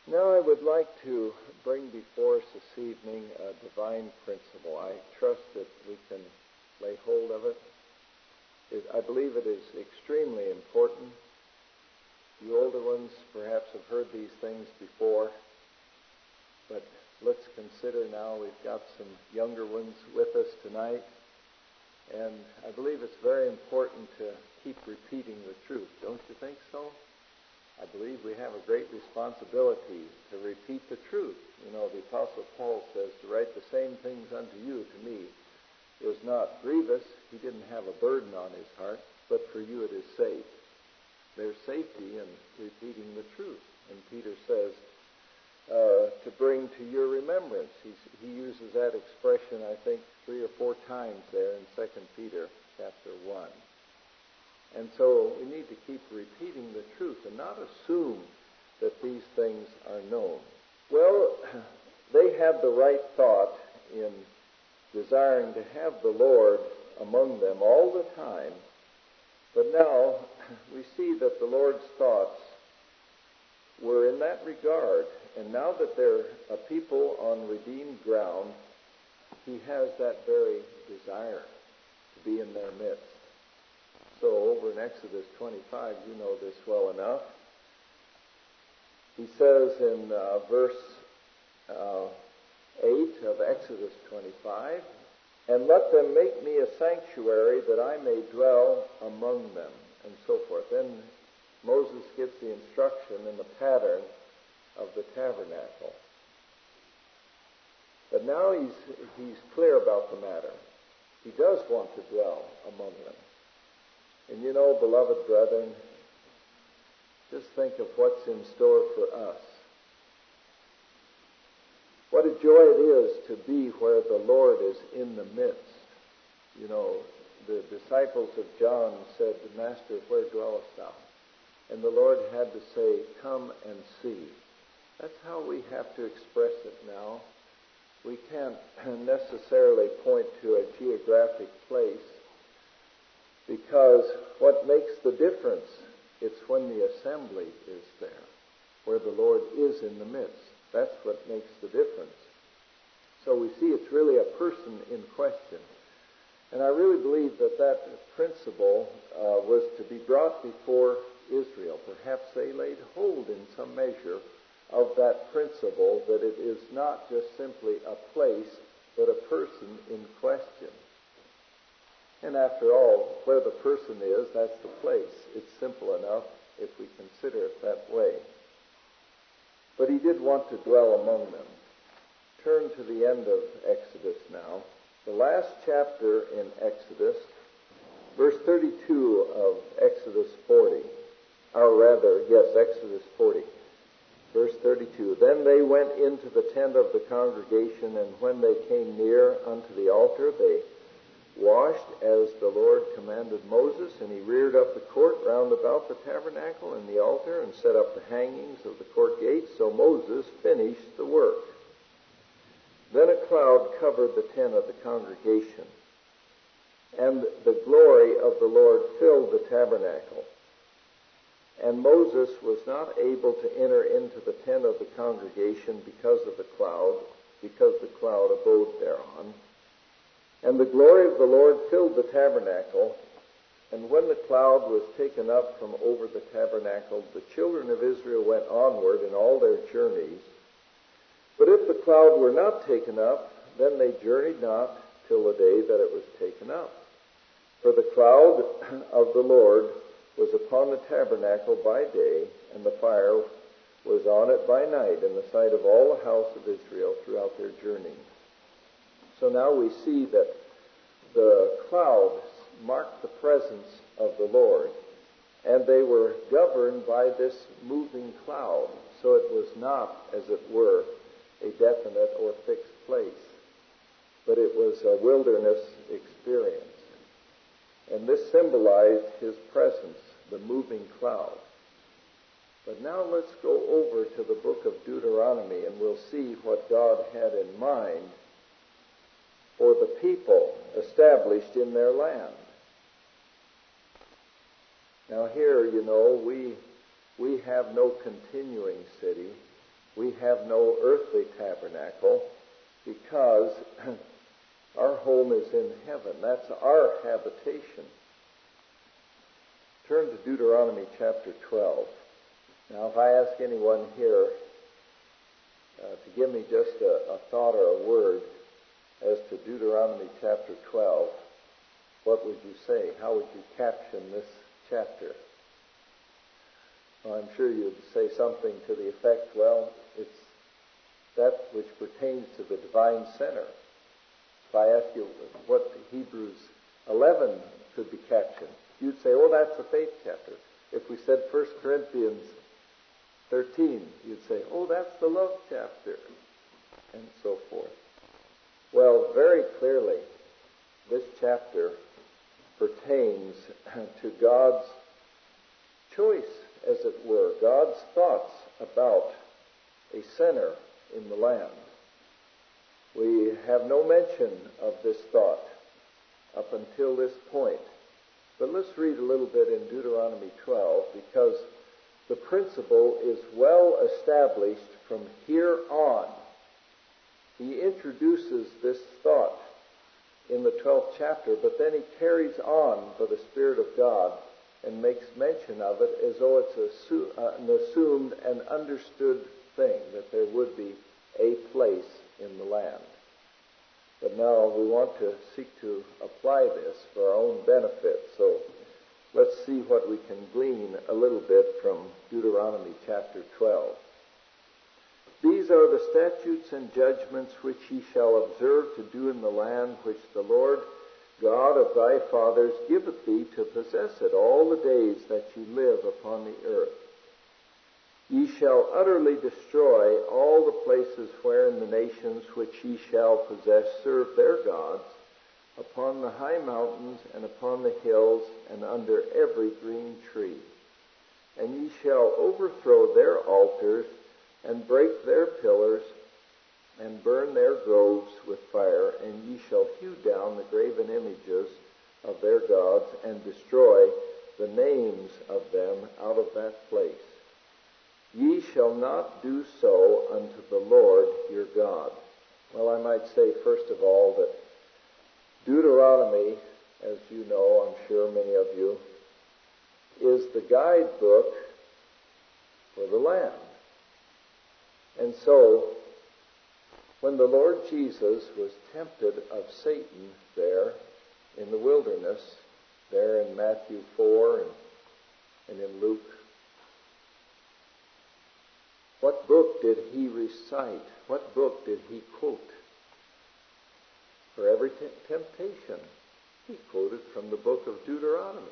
Now I would like to bring before us this evening a divine principle. I trust that we can lay hold of it. I believe it is extremely important. You older ones perhaps have heard these things before, but let's consider now we've got some younger ones with us tonight, and I believe it's very important to keep repeating the truth. Don't you think so? I believe we have a great responsibility to repeat the truth. You know, the Apostle Paul says to write the same things unto you, to me, is not grievous. He didn't have a burden on his heart, but for you it is safe. There's safety in repeating the truth. And Peter says to bring to your remembrance. He uses that expression, I think, 3 or 4 times there in 2 Peter chapter 1. And so we need to keep repeating the truth and not assume that these things are known. Well, they had the right thought in desiring to have the Lord among them all the time. But now we see that the Lord's thoughts were in that regard. And now that they're a people on redeemed ground, he has that very desire to be in their midst. So over in Exodus 25, you know this well enough. He says in verse 8 of Exodus 25, "And let them make me a sanctuary that I may dwell among them," and so forth. Then Moses gives the instruction and the pattern of the tabernacle. But now he's clear about the matter. He does want to dwell among them. And you know, beloved brethren, just think of what's in store for us. What a joy it is to be where the Lord is in the midst. You know, the disciples of John said, "Master, where dwellest thou?" And the Lord had to say, "Come and see." That's how we have to express it now. We can't necessarily point to a geographic place, because what makes the difference, it's when the assembly is there, where the Lord is in the midst. That's what makes the difference. So we see it's really a person in question. And I really believe that principle was to be brought before Israel. Perhaps they laid hold in some measure of that principle, that it is not just simply a place, but a person in question. And after all, where the person is, that's the place. It's simple enough if we consider it that way. But he did want to dwell among them. Turn to the end of Exodus now. The last chapter in Exodus, verse 32 of Exodus 40. Exodus 40. Verse 32. "Then they went into the tent of the congregation, and when they came near unto the altar, they washed as the Lord commanded Moses, and he reared up the court round about the tabernacle and the altar, and set up the hangings of the court gates. So Moses finished the work. Then a cloud covered the tent of the congregation, and the glory of the Lord filled the tabernacle. And Moses was not able to enter into the tent of the congregation because of the cloud abode thereon. And the glory of the Lord filled the tabernacle. And when the cloud was taken up from over the tabernacle, the children of Israel went onward in all their journeys. But if the cloud were not taken up, then they journeyed not till the day that it was taken up. For the cloud of the Lord was upon the tabernacle by day, and the fire was on it by night, in the sight of all the house of Israel throughout their journey." So now we see that the cloud marked the presence of the Lord, and they were governed by this moving cloud. So it was not, as it were, a definite or fixed place, but it was a wilderness experience. And this symbolized his presence, the moving cloud. But now let's go over to the book of Deuteronomy, and we'll see what God had in mind for the people established in their land. Now here, you know, we have no continuing city. we have no earthly tabernacle because our home is in heaven. That's our habitation. Turn to Deuteronomy chapter 12. Now, if I ask anyone here to give me just a thought or a word as to Deuteronomy chapter 12, what would you say? How would you caption this chapter? Well, I'm sure you'd say something to the effect, well, it's that which pertains to the divine center. If I ask you what Hebrews 11 could be captioned, you'd say, oh, that's the faith chapter. If we said 1 Corinthians 13, you'd say, oh, that's the love chapter, and so forth. Well, very clearly, this chapter pertains to God's choice, as it were, God's thoughts about a center in the land. We have no mention of this thought up until this point. But let's read a little bit in Deuteronomy 12, because the principle is well established from here on. He introduces this thought in the 12th chapter, but then he carries on by the Spirit of God and makes mention of it as though it's an assumed and understood thing, that there would be a place in the land. But now we want to seek to apply this for our own benefit. So let's see what we can glean a little bit from Deuteronomy chapter 12. These are the statutes and judgments which ye shall observe to do in the land which the Lord God of thy fathers giveth thee to possess it all the days that ye live upon the earth. Ye shall utterly destroy all the places wherein the nations which ye shall possess serve their gods, upon the high mountains and upon the hills and under every green tree. And ye shall overthrow their altars and break their pillars and burn their groves with fire, and ye shall hew down the graven images of their gods and destroy the names of them out of that place. Ye shall not do so unto the Lord your God. Well, I might say, first of all, that Deuteronomy, as you know, I'm sure many of you, is the guidebook for the land. And so, when the Lord Jesus was tempted of Satan there in the wilderness, there in Matthew 4 and in Luke, what book did he recite? What book did he quote? For every temptation, he quoted from the book of Deuteronomy.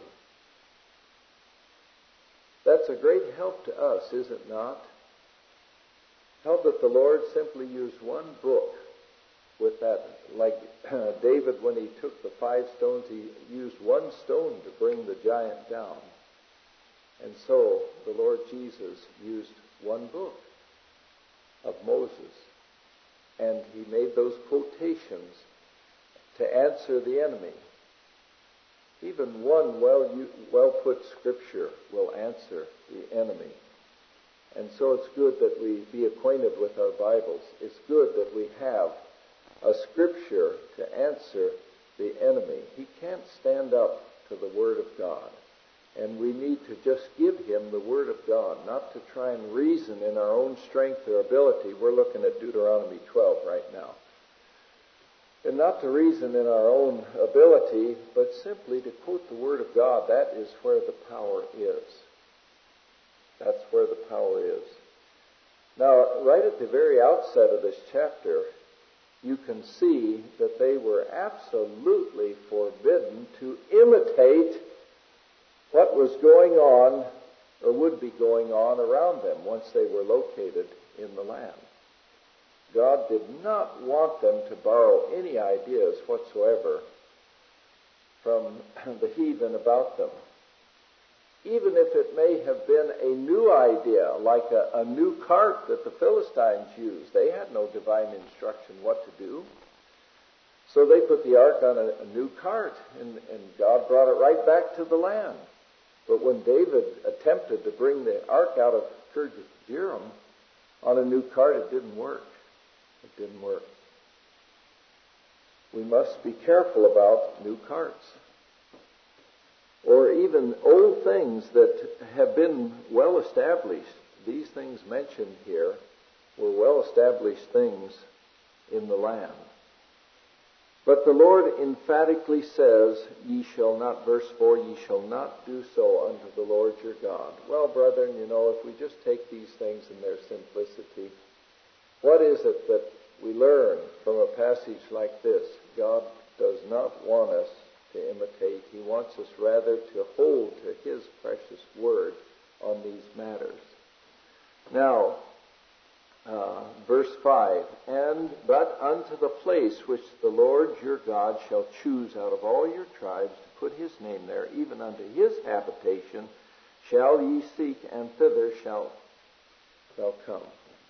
That's a great help to us, is it not? How that the Lord simply used one book with that, like David when he took the 5 stones, he used one stone to bring the giant down. And so the Lord Jesus used one book of Moses, and he made those quotations to answer the enemy. Even one well-put scripture will answer the enemy. And so it's good that we be acquainted with our Bibles. It's good that we have a scripture to answer the enemy. He can't stand up to the Word of God. And we need to just give him the Word of God, not to try and reason in our own strength or ability. We're looking at Deuteronomy 12 right now. And not to reason in our own ability, but simply to quote the Word of God. That is where the power is. That's where the power is. Now, right at the very outset of this chapter, you can see that they were absolutely forbidden to imitate what was going on or would be going on around them once they were located in the land. God did not want them to borrow any ideas whatsoever from the heathen about them. Even if it may have been a new idea, like a new cart that the Philistines used. They had no divine instruction what to do. So they put the ark on a new cart, and God brought it right back to the land. But when David attempted to bring the ark out of Kirjath-jearim, On a new cart, it didn't work. It didn't work. We must be careful about new carts. Or even old things that have been well established. These things mentioned here were well established things in the land. But the Lord emphatically says, ye shall not, verse 4, ye shall not do so unto the Lord your God. Well, brethren, if we just take these things in their simplicity, what is it that we learn from a passage like this? God does not want us to imitate. He wants us rather to hold to His precious word on these matters. Now, verse 5, but unto the place which the Lord your God shall choose out of all your tribes to put His name there, even unto His habitation, shall ye seek, and thither shall come.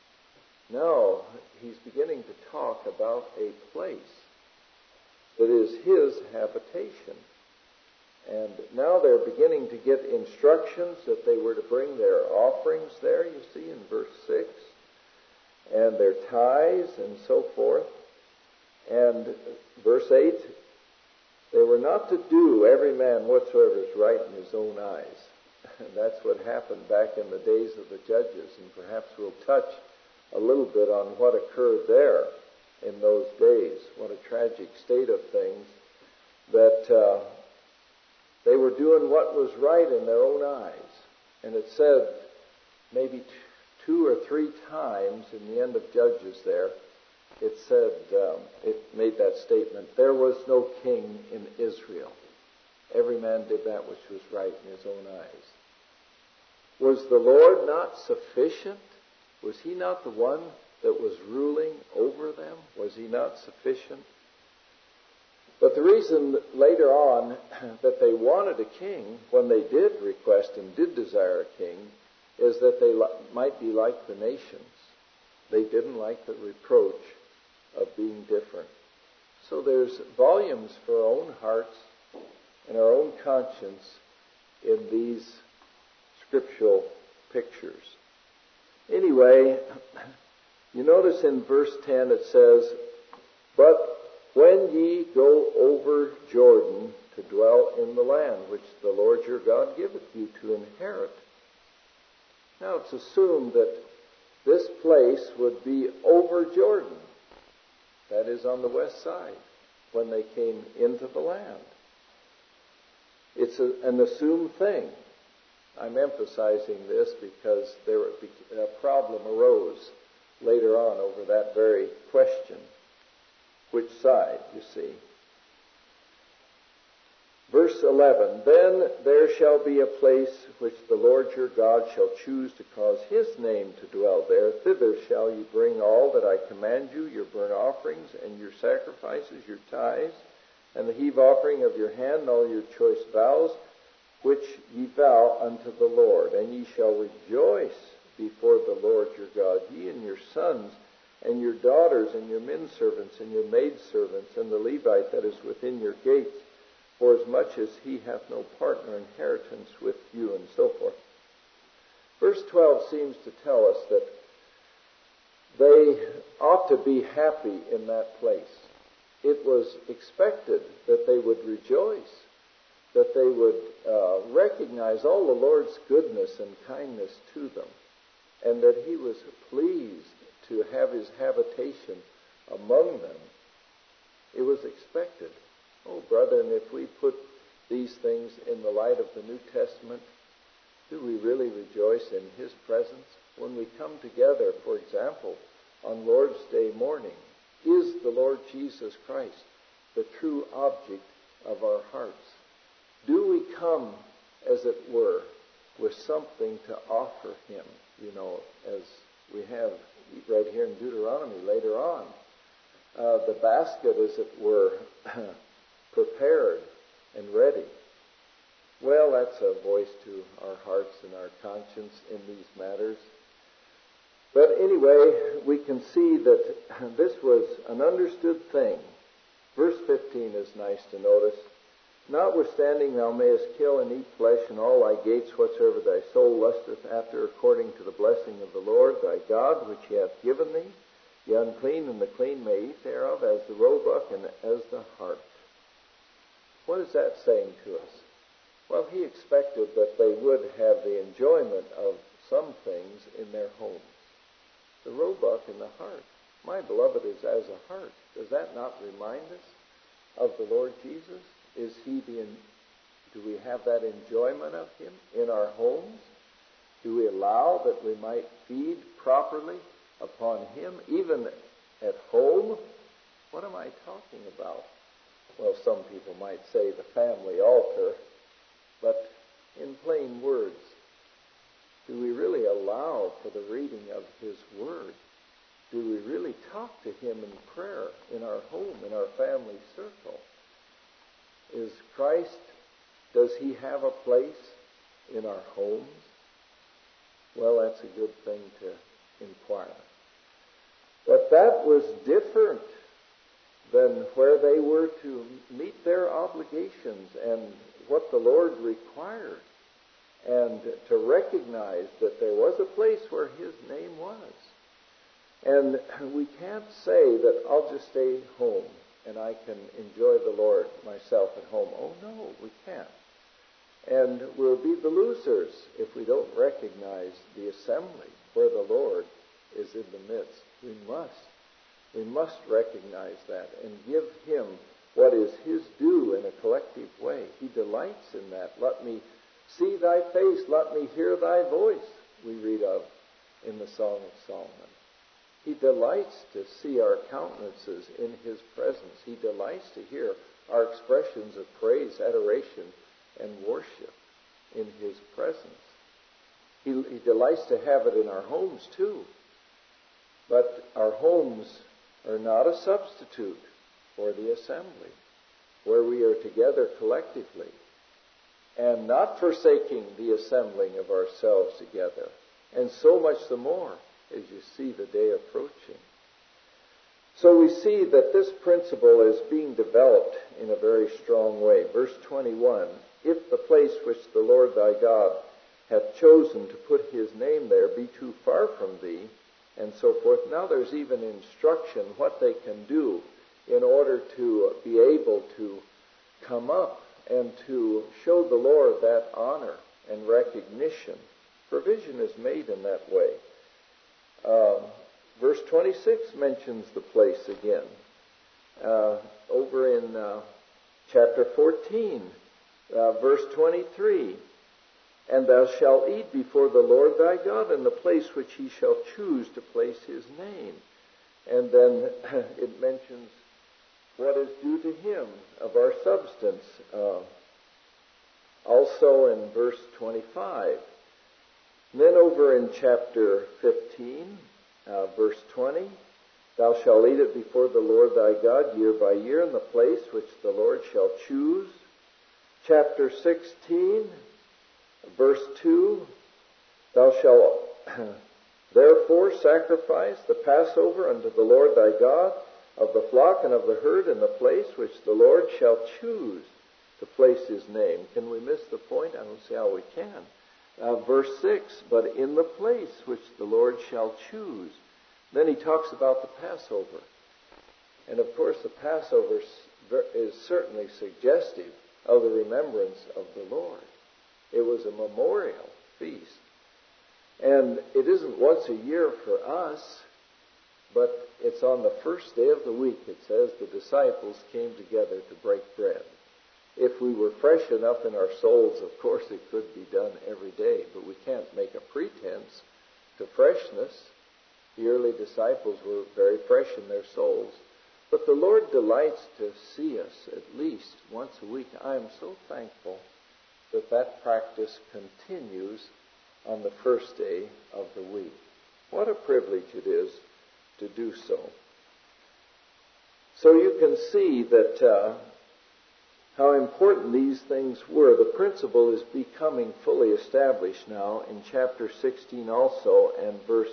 Now, he's beginning to talk about a place that is His habitation. And now they're beginning to get instructions that they were to bring their offerings there, you see, in verse 6, and their tithes and so forth. And verse 8, they were not to do every man whatsoever is right in his own eyes. And that's what happened back in the days of the judges, and perhaps we'll touch a little bit on what occurred there in those days. What a tragic state of things, that they were doing what was right in their own eyes. And it said maybe 2 or 3 times in the end of Judges there, it said, it made that statement, there was no king in Israel. Every man did that which was right in his own eyes. Was the Lord not sufficient? Was He not the one that was ruling over them? Was He not sufficient? But the reason later on that they wanted a king, when they did request and did desire a king, is that they might be like the nations. They didn't like the reproach of being different. So there's volumes for our own hearts and our own conscience in these scriptural pictures. Anyway, you notice in verse 10 it says, but when ye go over Jordan to dwell in the land which the Lord your God giveth you to inherit. Now it's assumed that this place would be over Jordan. That is on the west side when they came into the land. It's an assumed thing. I'm emphasizing this because a problem arose later on over that very question. Which side, you see? Verse 11, then there shall be a place which the Lord your God shall choose to cause His name to dwell there. Thither shall ye bring all that I command you, your burnt offerings and your sacrifices, your tithes, and the heave offering of your hand, and all your choice vows, which ye vow unto the Lord. And ye shall rejoice before the Lord your God, ye and your sons, and your daughters, and your men servants, and your maidservants, and the Levite that is within your gates, for as much as he hath no partner inheritance with you, and so forth. Verse 12 seems to tell us that they ought to be happy in that place. It was expected that they would rejoice, that they would recognize all the Lord's goodness and kindness to them, and that He was pleased to have His habitation among them. It was expected. Oh, brethren, if we put these things in the light of the New Testament, do we really rejoice in His presence? When we come together, for example, on Lord's Day morning, is the Lord Jesus Christ the true object of our hearts? Do we come, as it were, with something to offer Him, as we have right here in Deuteronomy later on? The basket, as it were, prepared and ready. Well, that's a voice to our hearts and our conscience in these matters. But anyway, we can see that this was an understood thing. Verse 15 is nice to notice. Notwithstanding, thou mayest kill and eat flesh, and all thy gates whatsoever thy soul lusteth after, according to the blessing of the Lord thy God, which he hath given thee. The unclean and the clean may eat thereof, as the roebuck and as the hart. What is that saying to us? Well, he expected that they would have the enjoyment of some things in their homes. The roebuck and the hart. My beloved is as a hart. Does that not remind us of the Lord Jesus? Do we have that enjoyment of him in our homes? Do we allow that we might feed properly upon him, even at home? What am I talking about? Well, some people might say the family altar, but in plain words, do we really allow for the reading of his word? Do we really talk to him in prayer in our home, in our family circle? Is Christ, does he have a place in our homes? Well, that's a good thing to inquire. But that was different than where they were to meet their obligations and what the Lord required, and to recognize that there was a place where his name was. And we can't say that I'll just stay home and I can enjoy the Lord myself at home. Oh, no, we can't. And we'll be the losers if we don't recognize the assembly where the Lord is in the midst. We must recognize that and give him what is his due in a collective way. He delights in that. Let me see thy face, let me hear thy voice, we read of in the Song of Solomon. He delights to see our countenances in his presence. He delights to hear our expressions of praise, adoration, and worship in his presence. He delights to have it in our homes too. But our homes are not a substitute for the assembly, where we are together collectively, and not forsaking the assembling of ourselves together, and so much the more as you see the day approaching. So we see that this principle is being developed in a very strong way. Verse 21, if the place which the Lord thy God hath chosen to put his name there be too far from thee, and so forth. Now there's even instruction what they can do in order to be able to come up and to show the Lord that honor and recognition. Provision is made in that way. Verse 26 mentions the place again. Over in chapter 14, verse 23, and thou shalt eat before the Lord thy God in the place which he shall choose to place his name. And then it mentions what is due to him of our substance. Also in verse 25. And then over in chapter 15, verse 20, thou shalt eat it before the Lord thy God year by year in the place which the Lord shall choose. Chapter 16, verse 2, thou shalt therefore sacrifice the Passover unto the Lord thy God of the flock and of the herd in the place which the Lord shall choose to place his name. Can we miss the point? I don't see how we can. Verse 6, but in the place which the Lord shall choose. Then he talks about the Passover. And of course the Passover is certainly suggestive of the remembrance of the Lord. It was a memorial feast. And it isn't once a year for us, but it's on the first day of the week. It says the disciples came together to break bread. If we were fresh enough in our souls, of course it could be done every day, but we can't make a pretense to freshness. The early disciples were very fresh in their souls. But the Lord delights to see us at least once a week. I am so thankful that that practice continues on the first day of the week. What a privilege it is to do so. So you can see that how important these things were. The principle is becoming fully established now in chapter 16 also, and verse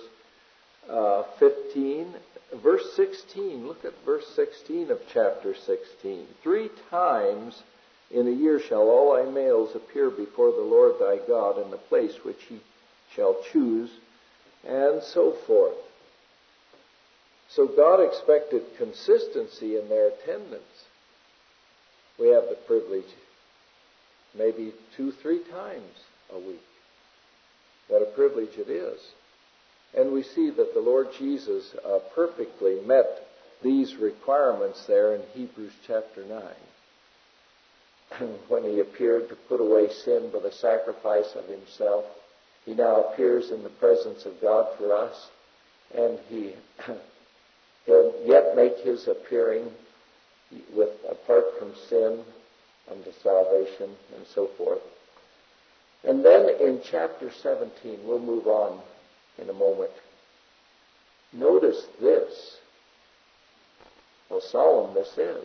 15. Verse 16, look at verse 16 of chapter 16. 3 times In a year shall all thy males appear before the Lord thy God in the place which he shall choose, and so forth. So God expected consistency in their attendance. We have the privilege maybe 2-3 times a week. What a privilege it is. And we see that the Lord Jesus perfectly met these requirements there in Hebrews chapter 9. When he appeared to put away sin by the sacrifice of himself, he now appears in the presence of God for us, and he'll yet make his appearing apart from sin unto salvation and so forth. And then in chapter 17, we'll move on in a moment. Notice this, how solemn this is.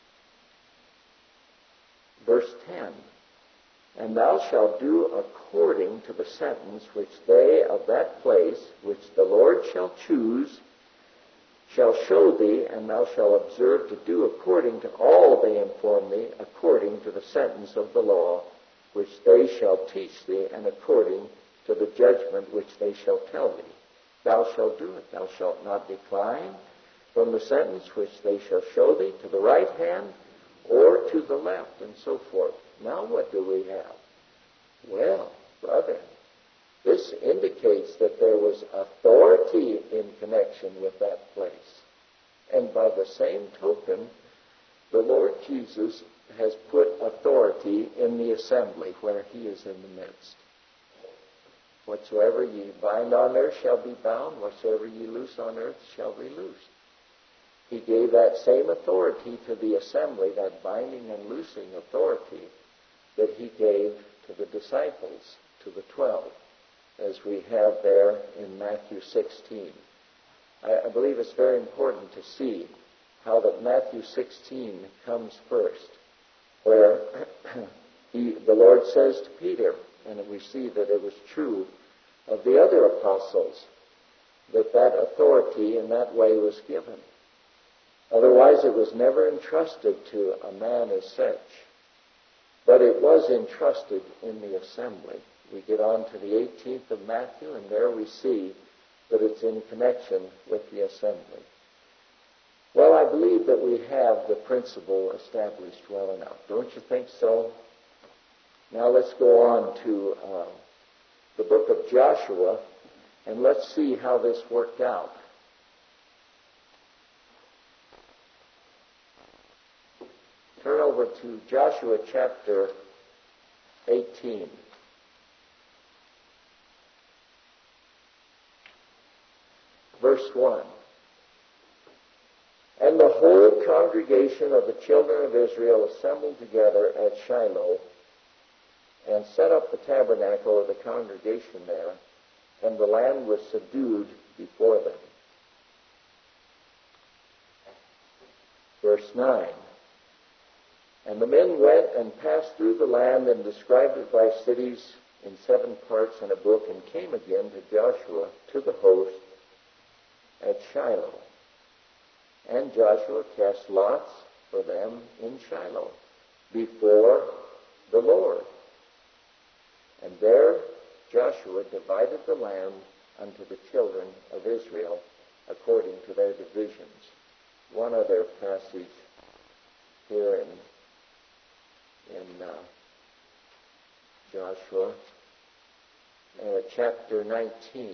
Verse 10, and thou shalt do according to the sentence which they of that place, which the Lord shall choose, shall show thee, and thou shalt observe to do according to all they inform thee, according to the sentence of the law, which they shall teach thee, and according to the judgment which they shall tell thee. Thou shalt do it. Thou shalt not decline from the sentence which they shall show thee, to the right hand or to the left, and so forth. Now what do we have? Well, brother, this indicates that there was authority in connection with that place. And by the same token, the Lord Jesus has put authority in the assembly where he is in the midst. Whatsoever ye bind on earth shall be bound, whatsoever ye loose on earth shall be loosed. He gave that same authority to the assembly, that binding and loosing authority that he gave to the disciples, to the 12, as we have there in Matthew 16. I believe it's very important to see how that Matthew 16 comes first, where the Lord says to Peter, and we see that it was true of the other apostles, that authority in that way was given. Otherwise, it was never entrusted to a man as such. But it was entrusted in the assembly. We get on to the 18th of Matthew, and there we see that it's in connection with the assembly. Well, I believe that we have the principle established well enough. Don't you think so? Now let's go on to the book of Joshua, and let's see how this worked out. Turn over to Joshua chapter 18. Verse 1. And the whole congregation of the children of Israel assembled together at Shiloh, and set up the tabernacle of the congregation there, and the land was subdued before them. Verse 9. And the men went and passed through the land and described it by cities in 7 parts in a book, and came again to Joshua, to the host, at Shiloh. And Joshua cast lots for them in Shiloh, before the Lord. And there Joshua divided the land unto the children of Israel according to their divisions. One other passage here in Joshua, chapter 19.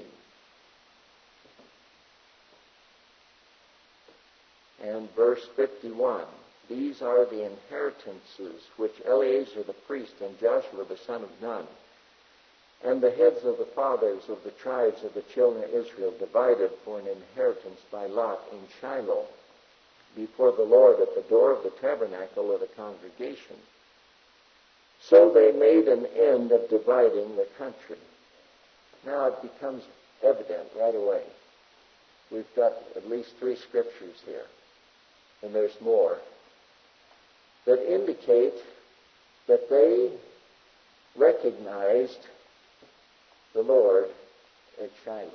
And verse 51. These are the inheritances which Eleazar the priest and Joshua the son of Nun and the heads of the fathers of the tribes of the children of Israel divided for an inheritance by lot in Shiloh before the Lord at the door of the tabernacle of the congregation. So they made an end of dividing the country. Now it becomes evident right away. We've got at least 3 scriptures here, and there's more, that indicate that they recognized the Lord at Shiloh.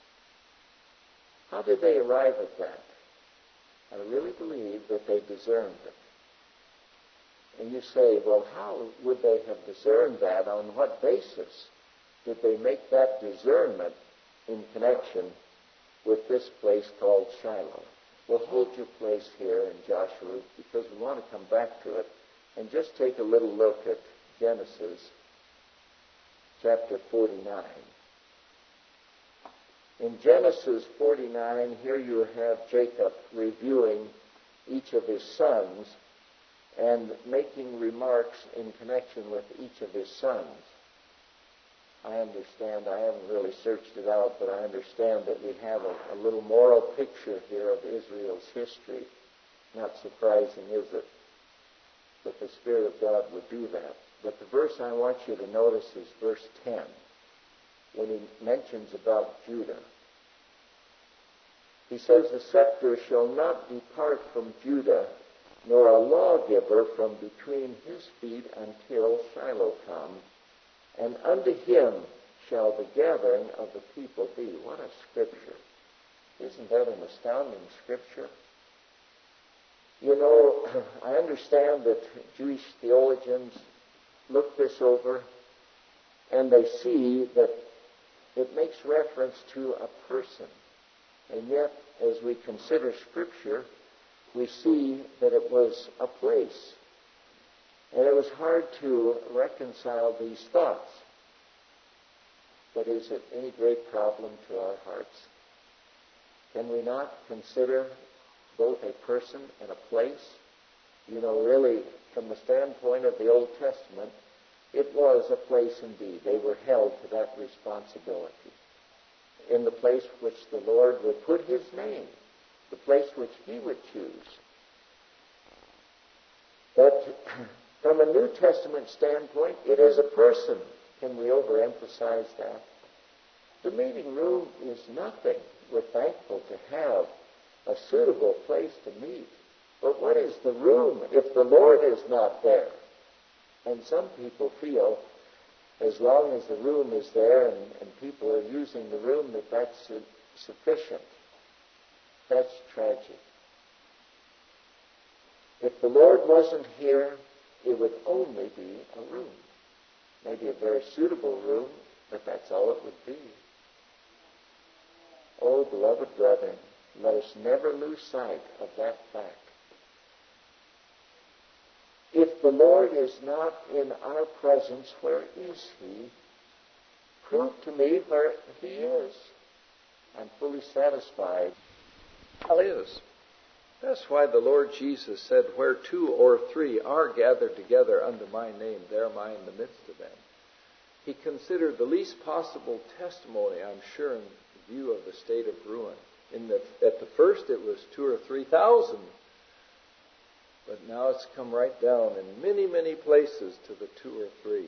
How did they arrive at that? I really believe that they discerned it. And you say, well, how would they have discerned that? On what basis did they make that discernment in connection with this place called Shiloh? Well, hold your place here in Joshua because we want to come back to it and just take a little look at Genesis chapter 49. In Genesis 49, here you have Jacob reviewing each of his sons and making remarks in connection with each of his sons. I understand, I haven't really searched it out, but I understand that we have a little moral picture here of Israel's history. Not surprising, is it, that the Spirit of God would do that. But the verse I want you to notice is verse 10, when he mentions about Judah. He says, the scepter shall not depart from Judah, nor a lawgiver from between his feet until Shiloh come, and unto him shall the gathering of the people be. What a scripture. Isn't that an astounding scripture? You know, I understand that Jewish theologians look this over and they see that it makes reference to a person. And yet, as we consider Scripture, we see that it was a place. And it was hard to reconcile these thoughts. But is it any great problem to our hearts? Can we not consider both a person and a place? You know, really, from the standpoint of the Old Testament, it was a place indeed. They were held to that responsibility. In the place which the Lord would put his name, the place which he would choose. But from a New Testament standpoint, it is a person. Can we overemphasize that? The meeting room is nothing. We're thankful to have a suitable place to meet. But what is the room if the Lord is not there? And some people feel as long as the room is there and people are using the room, that's sufficient. That's tragic. If the Lord wasn't here, it would only be a room. Maybe a very suitable room, but that's all it would be. Oh, beloved brethren, let us never lose sight of that fact. If the Lord is not in our presence, where is he? Prove to me where he is. I'm fully satisfied. Well, is. That's why the Lord Jesus said, where two or three are gathered together under my name, there am I in the midst of them. He considered the least possible testimony, I'm sure, in view of the state of ruin. At the first it was 2,000 or 3,000. But now it's come right down in many, many places to the 2 or 3s.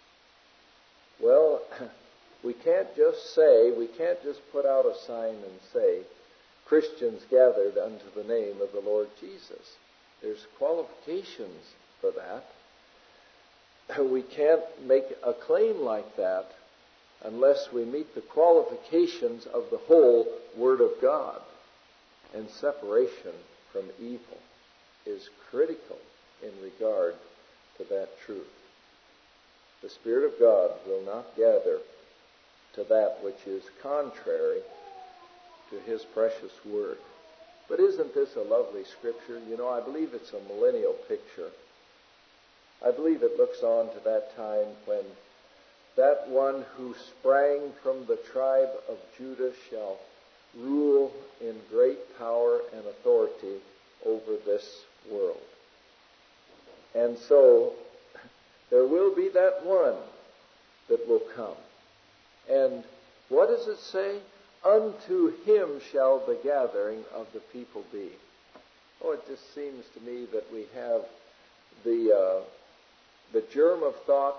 Well, we can't just put out a sign and say, Christians gathered unto the name of the Lord Jesus. There's qualifications for that. We can't make a claim like that unless we meet the qualifications of the whole Word of God. And separation from evil is critical in regard to that truth. The Spirit of God will not gather to that which is contrary to His precious Word. But isn't this a lovely scripture? You know, I believe it's a millennial picture. I believe it looks on to that time when that one who sprang from the tribe of Judah shall rule in great power and authority over this world. And so there will be that one that will come. And what does it say? Unto him shall the gathering of the people be. Oh, it just seems to me that we have the germ of thought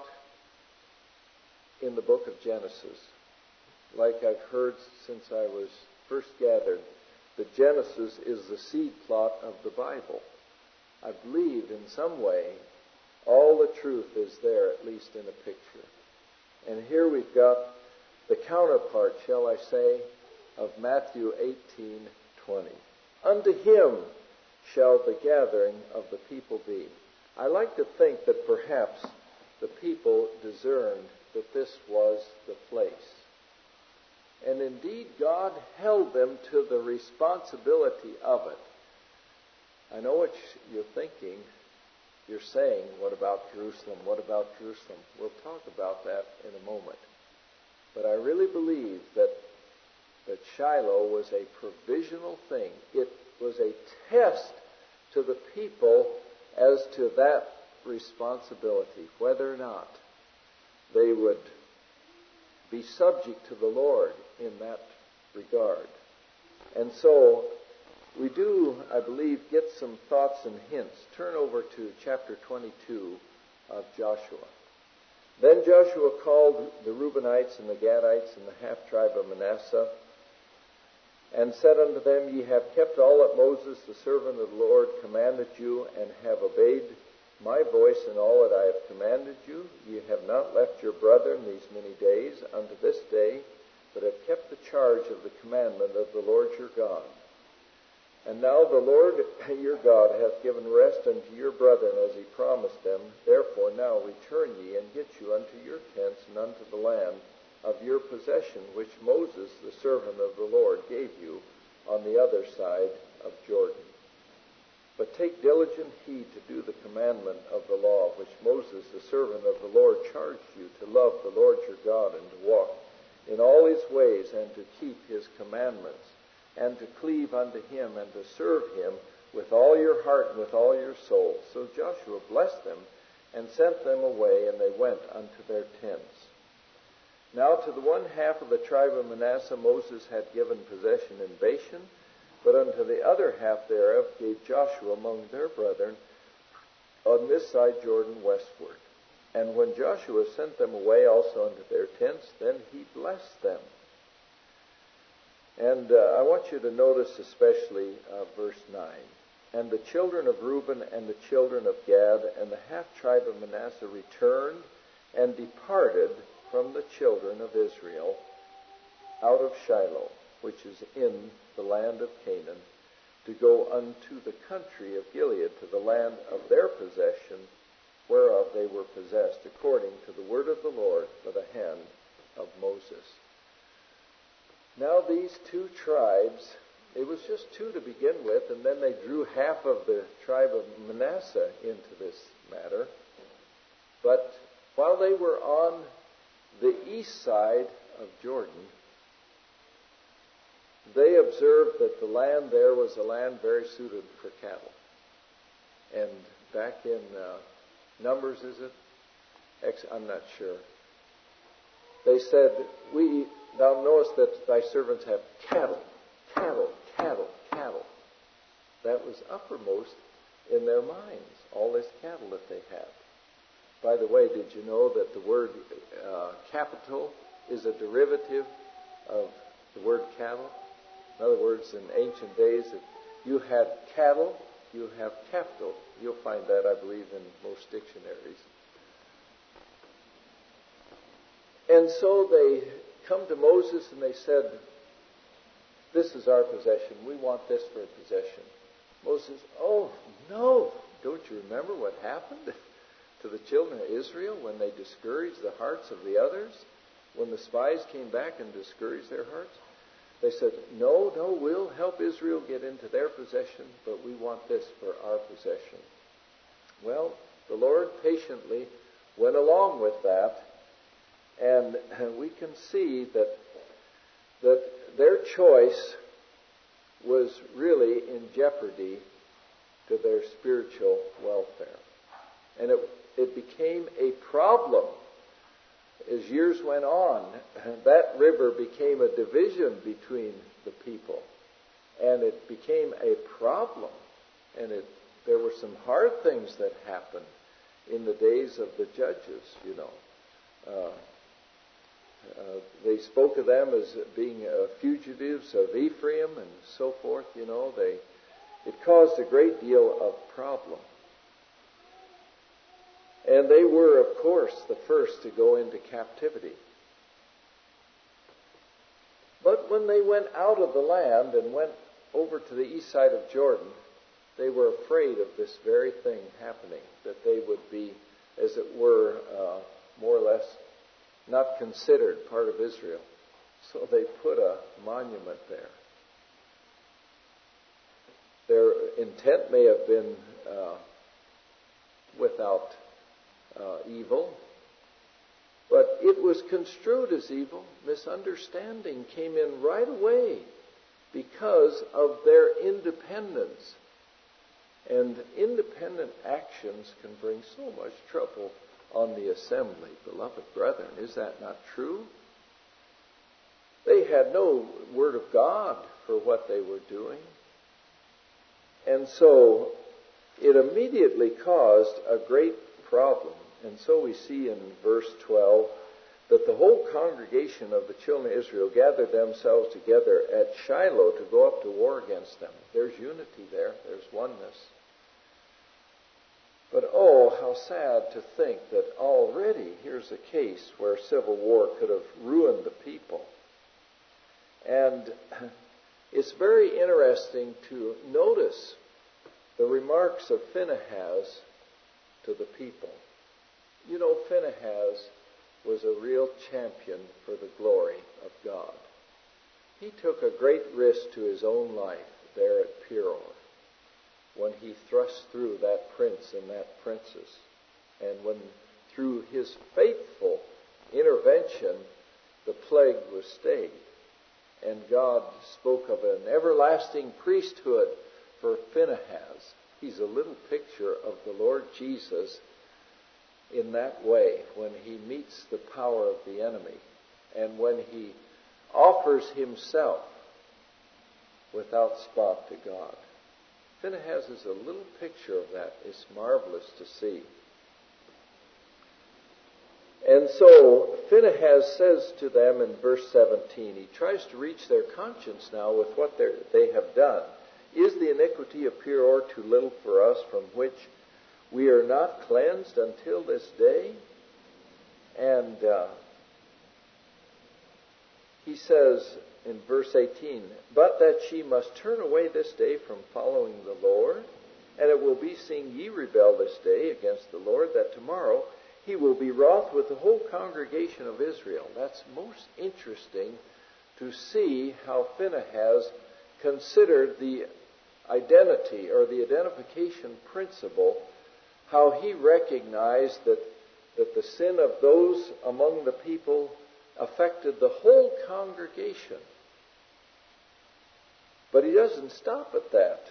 in the book of Genesis. Like I've heard since I was first gathered, that Genesis is the seed plot of the Bible. I believe in some way all the truth is there, at least in a picture. And here we've got the counterpart, shall I say, of Matthew 18:20. Unto him shall the gathering of the people be. I like to think that perhaps the people discerned that this was the place. And indeed, God held them to the responsibility of it. I know what you're thinking. You're saying, what about Jerusalem? What about Jerusalem? We'll talk about that in a moment. But I really believe that Shiloh was a provisional thing. It was a test to the people as to that responsibility, whether or not they would be subject to the Lord in that regard. And so we do, I believe, get some thoughts and hints. Turn over to chapter 22 of Joshua. Then Joshua called the Reubenites and the Gadites and the half-tribe of Manasseh, and said unto them, Ye have kept all that Moses, the servant of the Lord, commanded you, and have obeyed my voice in all that I have commanded you. Ye have not left your brethren these many days unto this day, but have kept the charge of the commandment of the Lord your God. And now the Lord your God hath given rest unto your brethren as he promised them. Therefore now return ye, and get you unto your tents and unto the land of your possession, which Moses, the servant of the Lord, gave you on the other side of Jordan. But take diligent heed to do the commandment of the law, which Moses, the servant of the Lord, charged you, to love the Lord your God, and to walk in all his ways, and to keep his commandments, and to cleave unto him, and to serve him with all your heart and with all your soul. So Joshua blessed them, and sent them away, and they went unto their tents. Now to the one half of the tribe of Manasseh Moses had given possession in Bashan, but unto the other half thereof gave Joshua among their brethren on this side Jordan westward. And when Joshua sent them away also unto their tents, then he blessed them. And I want you to notice especially verse 9. And the children of Reuben and the children of Gad and the half-tribe of Manasseh returned and departed from the children of Israel out of Shiloh, which is in the land of Canaan, to go unto the country of Gilead, to the land of their possession, whereof they were possessed, according to the word of the Lord by the hand of Moses. Now these two tribes, it was just two to begin with, and then they drew half of the tribe of Manasseh into this matter. But while they were on the east side of Jordan, they observed that the land there was a land very suited for cattle. And back in Numbers, is it? I'm not sure. They said, thou knowest that thy servants have cattle. That was uppermost in their minds, all this cattle that they had. By the way, did you know that the word capital is a derivative of the word cattle? In other words, in ancient days, if you had cattle, you have capital. You'll find that, I believe, in most dictionaries. And so they come to Moses and they said, this is our possession. We want this for a possession. Moses, oh, no. Don't you remember what happened to the children of Israel when they discouraged the hearts of the others? When the spies came back and discouraged their hearts? They said, no, we'll help Israel get into their possession, but we want this for our possession. Well, the Lord patiently went along with that, and we can see that their choice was really in jeopardy to their spiritual welfare. And it became a problem as years went on. That river became a division between the people, and it became a problem. And there were some hard things that happened in the days of the judges, you know. They spoke of them as being fugitives of Ephraim and so forth, you know. It caused a great deal of problem. And they were, of course, the first to go into captivity. But when they went out of the land and went over to the east side of Jordan, They were afraid of this very thing happening, that they would be, as it were, more or less not considered part of Israel. So they put a monument there. Their intent may have been without evil, but it was construed as evil. Misunderstanding came in right away because of their independence. And independent actions can bring so much trouble on the assembly, beloved brethren. Is that not true? They had no word of God for what they were doing. And so it immediately caused a great problem. And so we see in verse 12 that the whole congregation of the children of Israel gathered themselves together at Shiloh to go up to war against them. There's unity there. There's oneness. But oh, how sad to think that already here's a case where civil war could have ruined the people. And it's very interesting to notice the remarks of Phinehas to the people. You know, Phinehas was a real champion for the glory of God. He took a great risk to his own life there at Peor when he thrust through that prince and that princess, and when through his faithful intervention the plague was stayed, and God spoke of an everlasting priesthood for Phinehas. He's a little picture of the Lord Jesus in that way, when he meets the power of the enemy and when he offers himself without spot to God. Phinehas is a little picture of that. It's marvelous to see. And so Phinehas says to them in verse 17, he tries to reach their conscience now with what they have done. Is the iniquity of Peor too little for us, from which we are not cleansed until this day? And he says in verse 18, but that she must turn away this day from following the Lord, and it will be, seeing ye rebel this day against the Lord, that tomorrow he will be wroth with the whole congregation of Israel. That's most interesting to see how Phinehas considered the identity or the identification principle, how he recognized that the sin of those among the people affected the whole congregation. But he doesn't stop at that.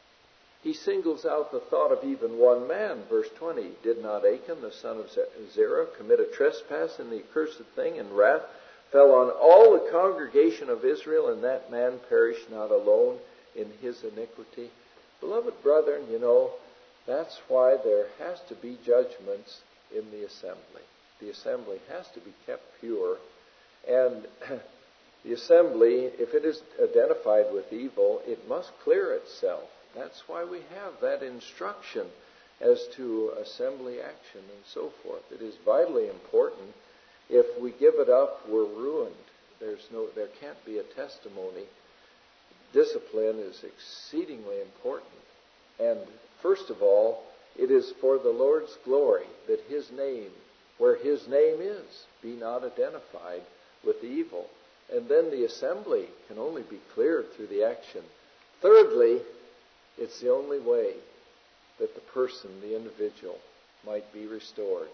He singles out the thought of even one man. Verse 20, did not Achan, the son of Zerah, commit a trespass in the accursed thing, and wrath fell on all the congregation of Israel, and that man perished not alone in his iniquity? Beloved brethren, you know, that's why there has to be judgments in the assembly. The assembly has to be kept pure. And the assembly, if it is identified with evil, it must clear itself. That's why we have that instruction as to assembly action and so forth. It is vitally important. If we give it up, we're ruined. There can't be a testimony. Discipline is exceedingly important. And first of all, it is for the Lord's glory that his name, where his name is, be not identified with the evil. And then the assembly can only be cleared through the action. Thirdly, it's the only way that the person, the individual, might be restored.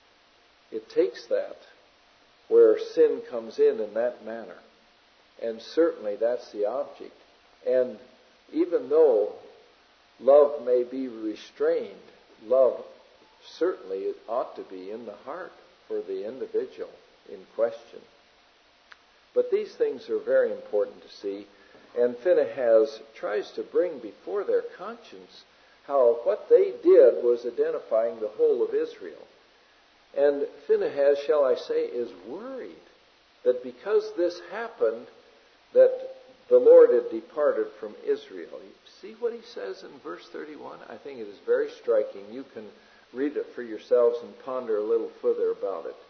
It takes that where sin comes in that manner. And certainly that's the object. And even though love may be restrained, love certainly ought to be in the heart for the individual in question. But these things are very important to see. And Phinehas tries to bring before their conscience how what they did was identifying the whole of Israel. And Phinehas, shall I say, is worried that because this happened, that the Lord had departed from Israel. You see what he says in verse 31? I think it is very striking. You can read it for yourselves and ponder a little further about it.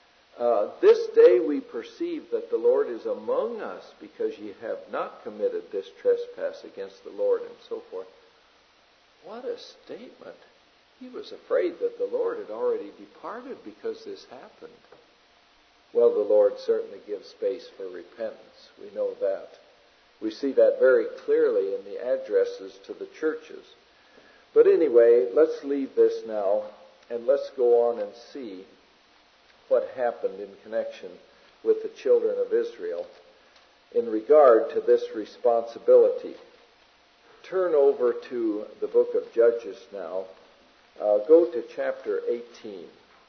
This day we perceive that the Lord is among us, because ye have not committed this trespass against the Lord, and so forth. What a statement. He was afraid that the Lord had already departed because this happened. Well, the Lord certainly gives space for repentance. We know that. We see that very clearly in the addresses to the churches. But anyway, let's leave this now and let's go on and see what happened in connection with the children of Israel in regard to this responsibility. Turn over to the book of Judges now. Go to chapter 18.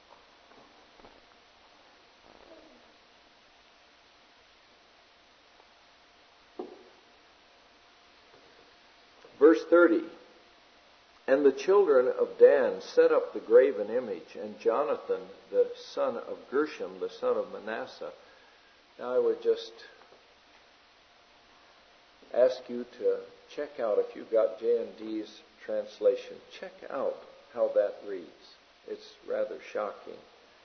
Verse 30. And the children of Dan set up the graven image, and Jonathan, the son of Gershom, the son of Manasseh. Now I would just ask you to check out, if you've got J&D's translation, check out how that reads. It's rather shocking.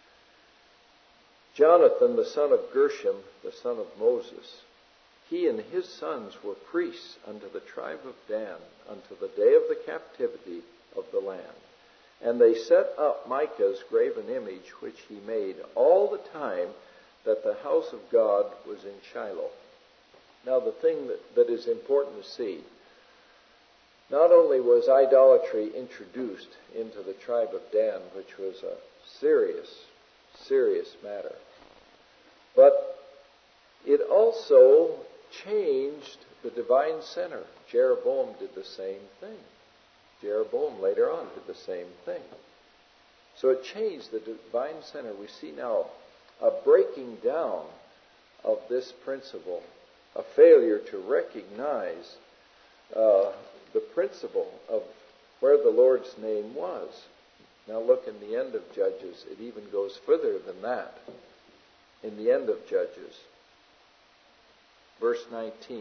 Jonathan, the son of Gershom, the son of Moses, he and his sons were priests unto the tribe of Dan, unto the day of the captivity of the land. And they set up Micah's graven image, which he made all the time that the house of God was in Shiloh. Now the thing that is important to see, not only was idolatry introduced into the tribe of Dan, which was a serious, serious matter, but it also changed the divine center. Jeroboam did the same thing. Jeroboam later on did the same thing. So it changed the divine center. We see now a breaking down of this principle, a failure to recognize the principle of where the Lord's name was. Now look in the end of Judges. It even goes further than that. In the end of Judges. Verse 19.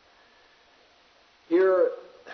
Here,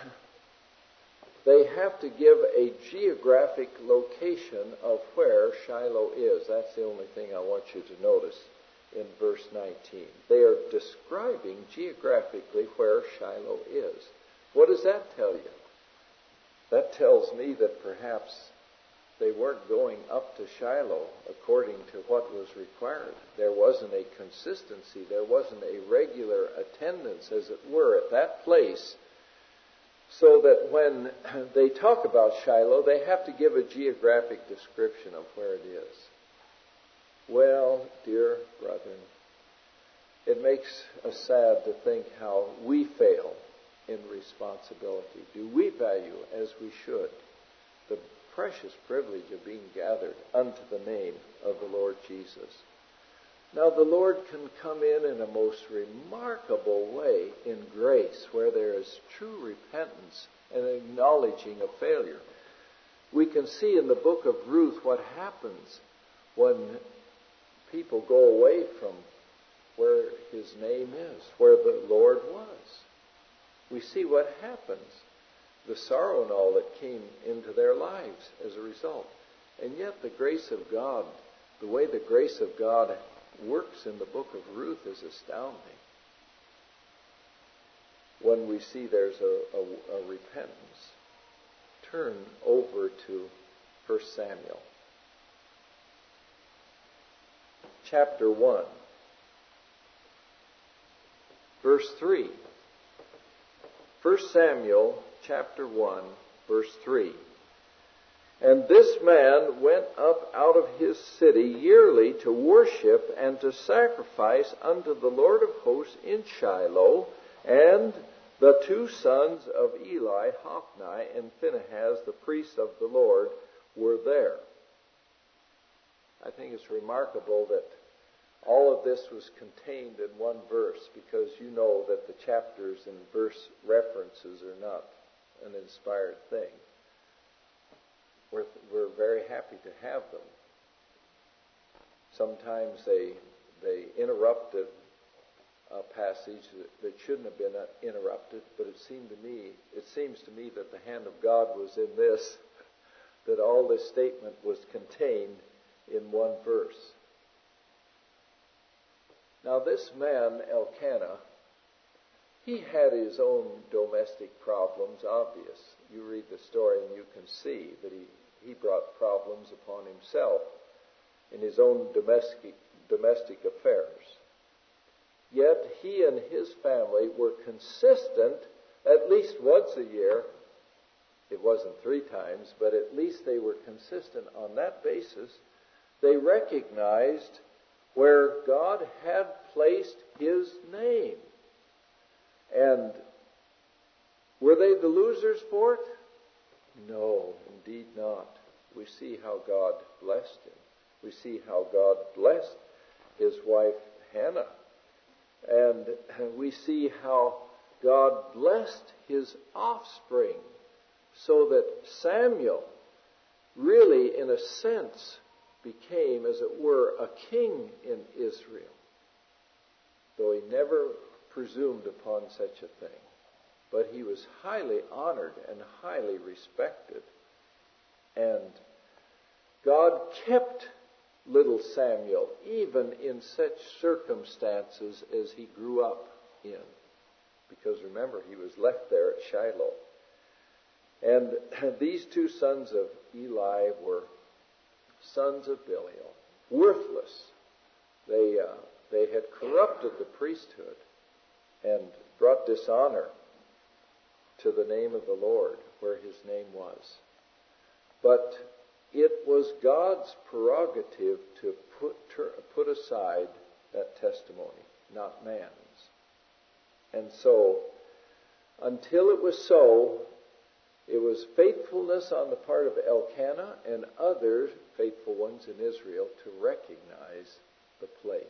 they have to give a geographic location of where Shiloh is. That's the only thing I want you to notice in verse 19. They are describing geographically where Shiloh is. What does that tell you? That tells me that perhaps they weren't going up to Shiloh according to what was required. There wasn't a consistency. There wasn't a regular attendance, as it were, at that place. So that when they talk about Shiloh, they have to give a geographic description of where it is. Well, dear brethren, it makes us sad to think how we fail in responsibility. Do we value, as we should, the precious privilege of being gathered unto the name of the Lord Jesus? Now, the Lord can come in a most remarkable way in grace where there is true repentance and acknowledging of failure. We can see in the book of Ruth what happens when people go away from where his name is, where the Lord was. We see what happens, the sorrow and all that came into their lives as a result. And yet the grace of God, the way the grace of God works in the book of Ruth is astounding. When we see there's a repentance. Turn over to 1 Samuel. Chapter 1. Verse 3. 1 Samuel chapter 1, verse 3. And this man went up out of his city yearly to worship and to sacrifice unto the Lord of hosts in Shiloh, and the two sons of Eli, Hophni and Phinehas, the priests of the Lord, were there. I think it's remarkable that all of this was contained in one verse, because you know that the chapters and verse references are not an inspired thing. We're very happy to have them. Sometimes they interrupted a passage that shouldn't have been interrupted, but it seems to me that the hand of God was in this, that all this statement was contained in one verse. Now this man, Elkanah, he had his own domestic problems, obvious. You read the story and you can see that he brought problems upon himself in his own domestic affairs. Yet he and his family were consistent at least once a year. It wasn't 3 times, but at least they were consistent on that basis. They recognized where God had placed his name. And were they the losers for it? No, indeed not. We see how God blessed him. We see how God blessed his wife Hannah. And we see how God blessed his offspring, so that Samuel really, in a sense, became, as it were, a king in Israel, though he never presumed upon such a thing. But he was highly honored and highly respected. And God kept little Samuel, even in such circumstances as he grew up in. Because remember, he was left there at Shiloh. And these 2 sons of Eli were sons of Belial, worthless. They had corrupted the priesthood and brought dishonor to the name of the Lord where his name was. But it was God's prerogative to put aside that testimony, not man's. And so, until it was so, it was faithfulness on the part of Elkanah and other faithful ones in Israel to recognize the place.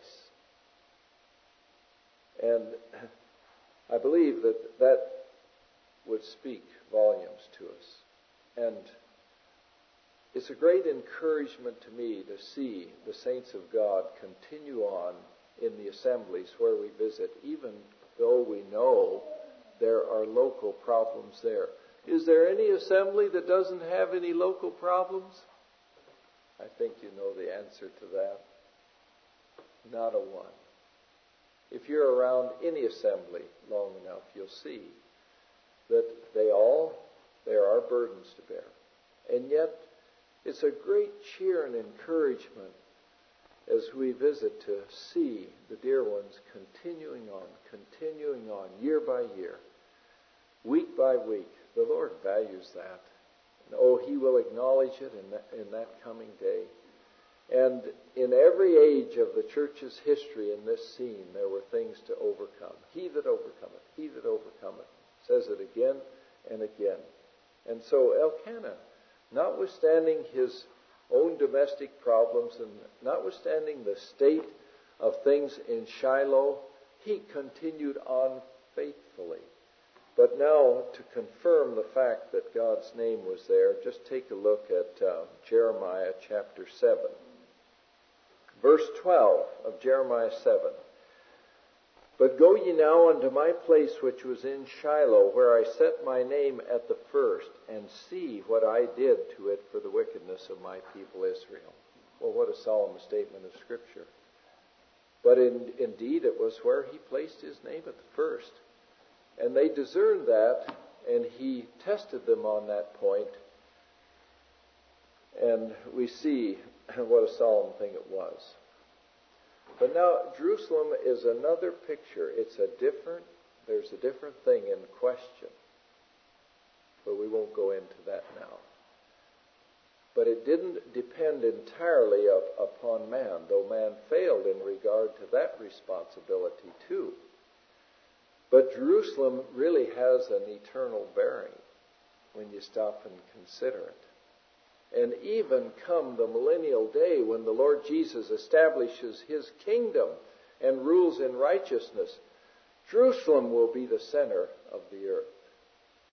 And I believe that would speak volumes to us. And it's a great encouragement to me to see the saints of God continue on in the assemblies where we visit, even though we know there are local problems there. Is there any assembly that doesn't have any local problems? I think you know the answer to that. Not a one. If you're around any assembly long enough, you'll see that there are burdens to bear. And yet, it's a great cheer and encouragement as we visit to see the dear ones continuing on, year by year, week by week. The Lord values that. And he will acknowledge it in that coming day. And in every age of the church's history in this scene, there were things to overcome. He that overcometh, he that overcometh. Says it again and again. And so Elkanah, notwithstanding his own domestic problems and notwithstanding the state of things in Shiloh, he continued on faithfully. But now, to confirm the fact that God's name was there, just take a look at Jeremiah chapter 7. Verse 12 of Jeremiah 7. But go ye now unto my place which was in Shiloh, where I set my name at the first, and see what I did to it for the wickedness of my people Israel. Well, what a solemn statement of Scripture. But indeed it was where he placed his name at the first. And they discerned that, and he tested them on that point. And we see what a solemn thing it was. But now, Jerusalem is another picture. There's a different thing in question. But we won't go into that now. But it didn't depend entirely upon man, though man failed in regard to that responsibility too. But Jerusalem really has an eternal bearing when you stop and consider it. And even come the millennial day when the Lord Jesus establishes his kingdom and rules in righteousness, Jerusalem will be the center of the earth.